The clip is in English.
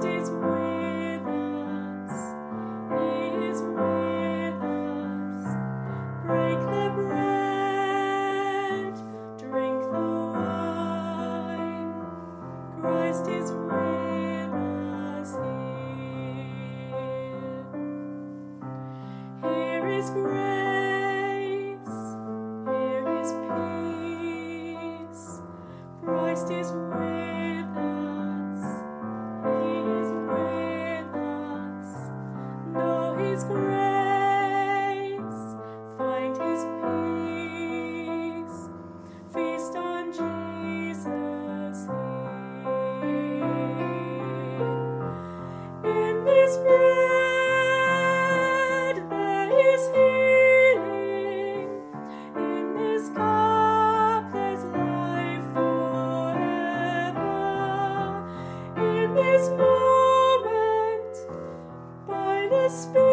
Christ is with us. He is with us. Break the bread, drink the wine. Christ is with us here. Here is grace, here is peace. Christ is with us, He is with us. Know His grace, find His peace. Feast on Jesus here. In this bread there is healing. In this cup there's life forever. In this moment, by the Spirit,